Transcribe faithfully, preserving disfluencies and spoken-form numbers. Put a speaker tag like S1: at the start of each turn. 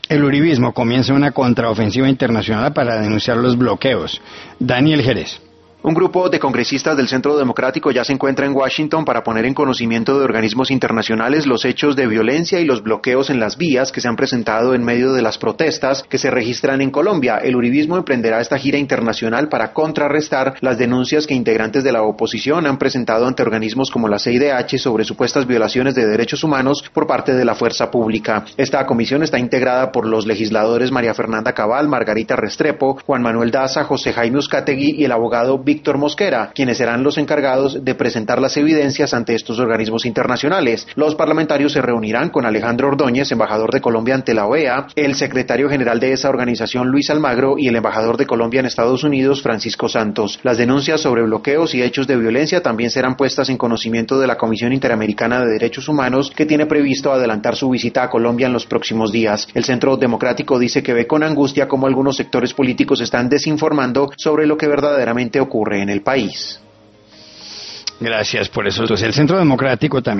S1: El uribismo comienza una contraofensiva internacional para denunciar los bloqueos. Daniel Jerez.
S2: Un grupo de congresistas del Centro Democrático ya se encuentra en Washington para poner en conocimiento de organismos internacionales los hechos de violencia y los bloqueos en las vías que se han presentado en medio de las protestas que se registran en Colombia. El uribismo emprenderá esta gira internacional para contrarrestar las denuncias que integrantes de la oposición han presentado ante organismos como la C I D H sobre supuestas violaciones de derechos humanos por parte de la fuerza pública. Esta comisión está integrada por los legisladores María Fernanda Cabal, Margarita Restrepo, Juan Manuel Daza, José Jaime Uzcategui y el abogado Víctor Mosquera, quienes serán los encargados de presentar las evidencias ante estos organismos internacionales. Los parlamentarios se reunirán con Alejandro Ordóñez, embajador de Colombia ante la O E A, el secretario general de esa organización Luis Almagro y el embajador de Colombia en Estados Unidos Francisco Santos. Las denuncias sobre bloqueos y hechos de violencia también serán puestas en conocimiento de la Comisión Interamericana de Derechos Humanos, que tiene previsto adelantar su visita a Colombia en los próximos días. El Centro Democrático dice que ve con angustia cómo algunos sectores políticos están desinformando sobre lo que verdaderamente ocurre en el país.
S1: Gracias por eso. Entonces, el Centro Democrático también